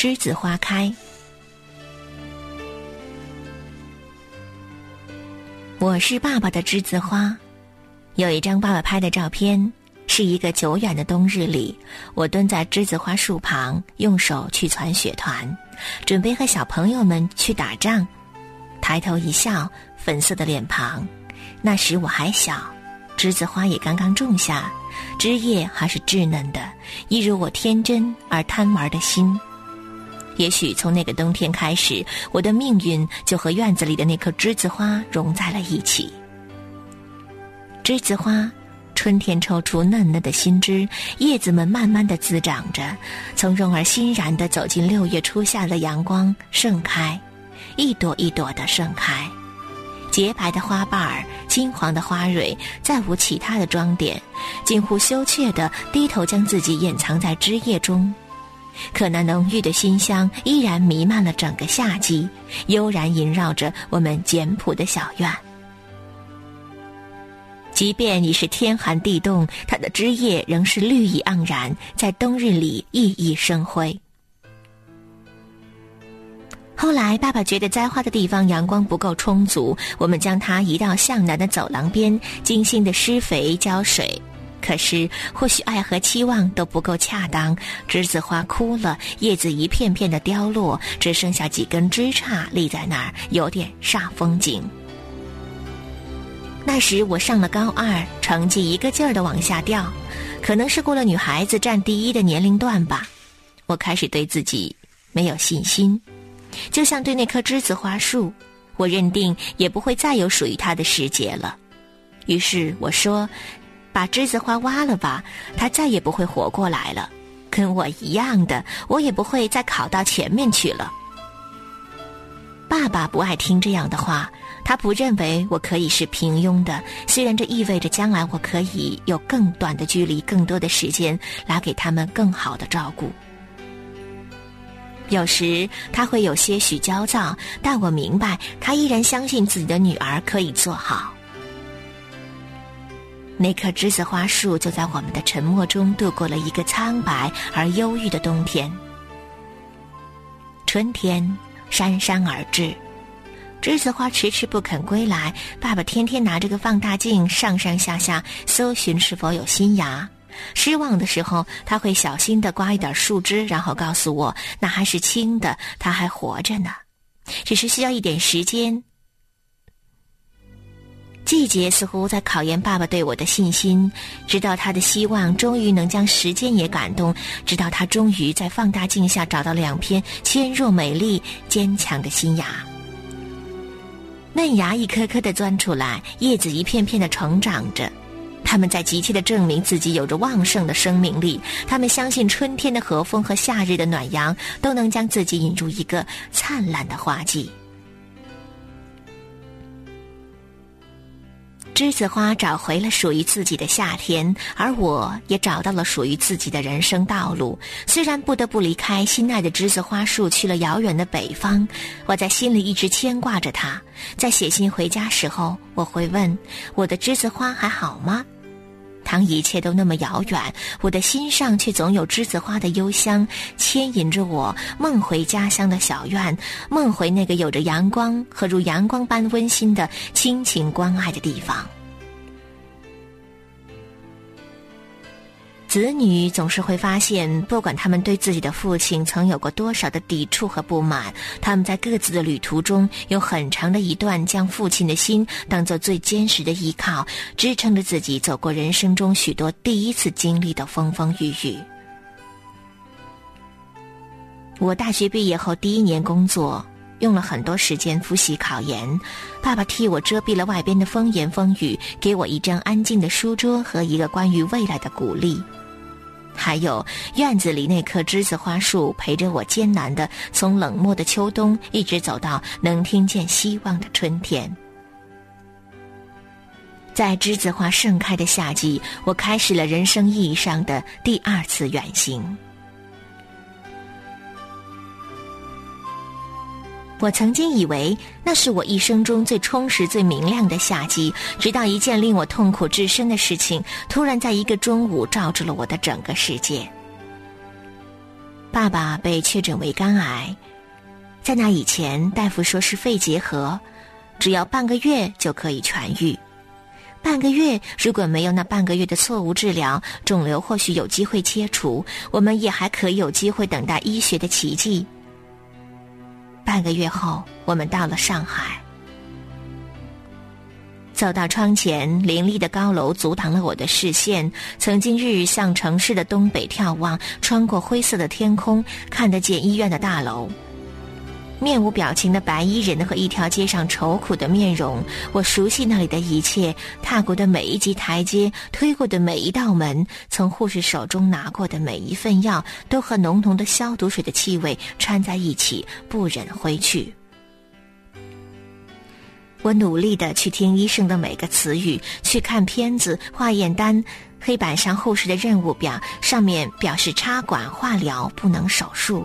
栀子花开。我是爸爸的栀子花。有一张爸爸拍的照片，是一个久远的冬日里，我蹲在栀子花树旁，用手去攒雪团，准备和小朋友们去打仗。抬头一笑，粉色的脸庞。那时我还小，栀子花也刚刚种下，枝叶还是稚嫩的，一如我天真而贪玩的心。也许从那个冬天开始，我的命运就和院子里的那棵栀子花融在了一起。栀子花春天抽出嫩嫩的新枝，叶子们慢慢地滋长着，从容而欣然地走进6月初夏的阳光，盛开，一朵一朵地盛开。洁白的花瓣儿，金黄的花蕊，再无其他的装点，近乎羞怯地低头将自己掩藏在枝叶中。可那浓郁的馨香依然弥漫了整个夏季，悠然萦绕着我们简朴的小院。即便已是天寒地冻，它的枝叶仍是绿意盎然，在冬日里熠熠生辉。后来爸爸觉得栽花的地方阳光不够充足，我们将它移到向南的走廊边，精心的施肥浇水。可是或许爱和期望都不够恰当，栀子花枯了，叶子一片片的凋落，只剩下几根枝杈立在那儿，有点煞风景。那时我上了高2，成绩一个劲儿地往下掉，可能是过了女孩子占第一的年龄段吧。我开始对自己没有信心，就像对那棵栀子花树，我认定也不会再有属于它的时节了。于是我说，把栀子花挖了吧，它再也不会活过来了，跟我一样的，我也不会再考到前面去了。爸爸不爱听这样的话，他不认为我可以是平庸的，虽然这意味着将来我可以有更短的距离，更多的时间来给他们更好的照顾。有时他会有些许焦躁，但我明白他依然相信自己的女儿可以做好。那棵栀子花树就在我们的沉默中度过了一个苍白而忧郁的冬天。春天姗姗而至，栀子花迟迟不肯归来，爸爸天天拿着个放大镜上上下下搜寻是否有新芽。失望的时候，他会小心地刮一点树枝，然后告诉我那还是青的，它还活着呢，只是需要一点时间。季节似乎在考验爸爸对我的信心，直到他的希望终于能将时间也感动，直到他终于在放大镜下找到2片纤弱美丽坚强的新芽。嫩芽一颗颗地钻出来，叶子一片片地成长着，他们在急切地证明自己有着旺盛的生命力，他们相信春天的和风和夏日的暖阳都能将自己引入一个灿烂的花季。栀子花找回了属于自己的夏天，而我也找到了属于自己的人生道路。虽然不得不离开心爱的栀子花树，去了遥远的北方，我在心里一直牵挂着它。在写信回家时候，我会问，我的栀子花还好吗？当一切都那么遥远，我的心上却总有栀子花的幽香，牵引着我梦回家乡的小院，梦回那个有着阳光和如阳光般温馨的亲情关爱的地方。子女总是会发现，不管他们对自己的父亲曾有过多少的抵触和不满，他们在各自的旅途中有很长的一段将父亲的心当作最坚实的依靠，支撑着自己走过人生中许多第一次经历的风风雨雨。我大学毕业后第1年工作，用了很多时间复习考研，爸爸替我遮蔽了外边的风言风语，给我一张安静的书桌和一个关于未来的鼓励。还有院子里那棵栀子花树，陪着我艰难地从冷漠的秋冬一直走到能听见希望的春天。在栀子花盛开的夏季，我开始了人生意义上的第2次远行。我曾经以为那是我一生中最充实最明亮的夏季，直到一件令我痛苦至深的事情突然在一个中午照住了我的整个世界。 爸爸被确诊为肝癌，在那以前大夫说是肺结核，只要半个月就可以痊愈。半个月，如果没有那半个月的错误治疗，肿瘤或许有机会切除，我们也还可以有机会等待医学的奇迹。半个月后，我们到了上海。走到窗前，林立的高楼阻挡了我的视线，曾经日日向城市的东北眺望，穿过灰色的天空，看得见医院的大楼。面无表情的白衣人和一条街上愁苦的面容，我熟悉那里的一切，踏过的每一级台阶，推过的每一道门，从护士手中拿过的每一份药，都和浓浓的消毒水的气味掺在一起，不忍挥去。我努力地去听医生的每个词语，去看片子、化验单，黑板上护士的任务表，上面表示插管、化疗，不能手术。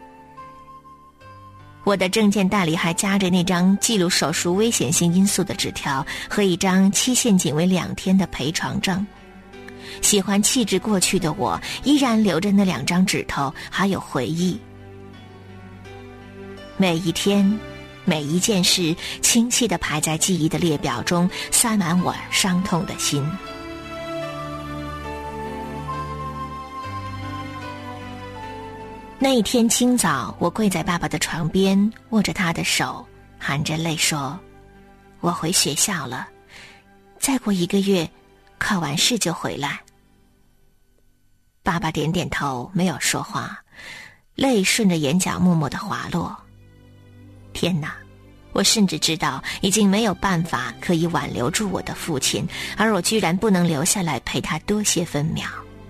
我的证件袋里还夹着那张记录手术危险性因素的纸条和一张期限仅为2天的陪床证。喜欢弃置过去的我，依然留着那2张纸头，还有回忆。每一天，每一件事，清晰地排在记忆的列表中，塞满我伤痛的心。那一天清早，我跪在爸爸的床边，握着他的手，含着泪说：“我回学校了，再过1个月，考完试就回来。”爸爸点点头，没有说话，泪顺着眼角默默地滑落。天哪，我甚至知道已经没有办法可以挽留住我的父亲，而我居然不能留下来陪他多些分秒。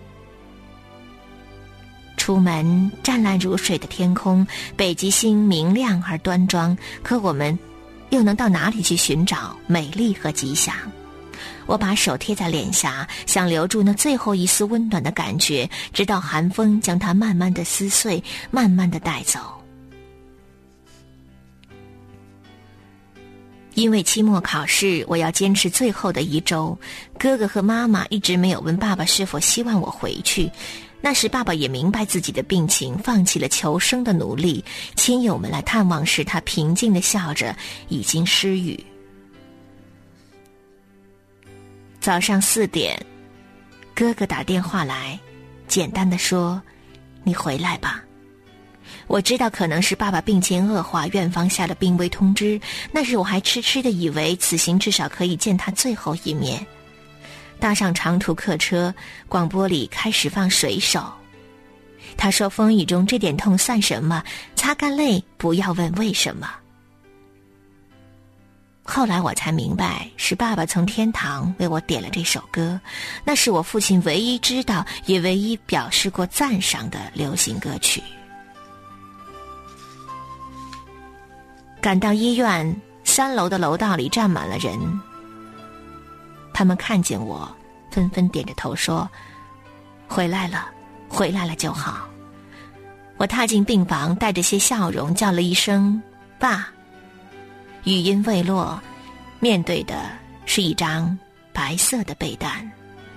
出门，湛蓝如水的天空，北极星明亮而端庄，可我们又能到哪里去寻找美丽和吉祥？我把手贴在脸颊，想留住那最后一丝温暖的感觉，直到寒风将它慢慢的撕碎，慢慢的带走。因为期末考试，我要坚持最后的1周。哥哥和妈妈一直没有问爸爸是否希望我回去。那时爸爸也明白自己的病情，放弃了求生的努力。亲友们来探望时，他平静地笑着，已经失语。早上4点，哥哥打电话来，简单地说：“你回来吧。”我知道可能是爸爸病情恶化，院方下了病危通知。那时我还痴痴地以为此行至少可以见他最后一面。搭上长途客车，广播里开始放水手。他说：“风雨中这点痛算什么？擦干泪，不要问为什么。”后来我才明白，是爸爸从天堂为我点了这首歌，那是我父亲唯一知道也唯一表示过赞赏的流行歌曲。赶到医院，3楼的楼道里站满了人。他们看见我，纷纷点着头说：“回来了，回来了就好。”我踏进病房，带着些笑容，叫了一声“爸”。语音未落，面对的是一张白色的被单。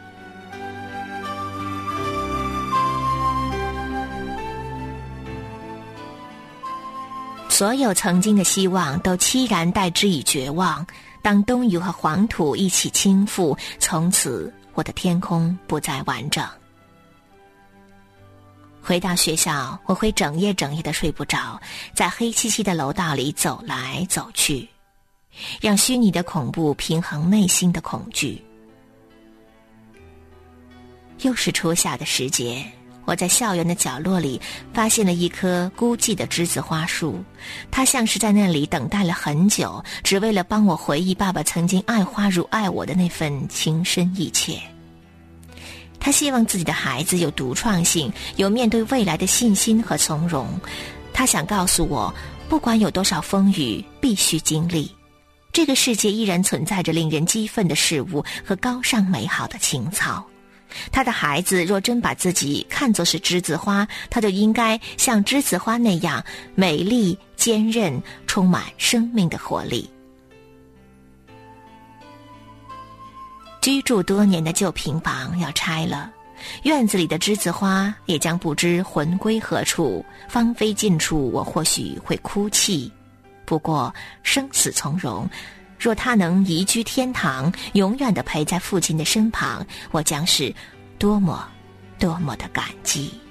所有曾经的希望都凄然代之以绝望。当冬雨和黄土一起倾覆，从此我的天空不再完整。回到学校，我会整夜的睡不着，在黑漆漆的楼道里走来走去，让虚拟的恐怖平衡内心的恐惧。又是初夏的时节，我在校园的角落里发现了一棵孤寂的栀子花树，它像是在那里等待了很久，只为了帮我回忆爸爸曾经爱花如爱我的那份情深意切。他希望自己的孩子有独创性，有面对未来的信心和从容。他想告诉我，不管有多少风雨，必须经历。这个世界依然存在着令人激愤的事物和高尚美好的情操。他的孩子若真把自己看作是栀子花，他就应该像栀子花那样美丽、坚韧，充满生命的活力。居住多年的旧平房要拆了， 院子里的栀子花也将不知魂归何处，芳菲尽处，我或许会哭泣。不过生死从容，若他能移居天堂，永远地陪在父亲的身旁，我将是多么多么的感激。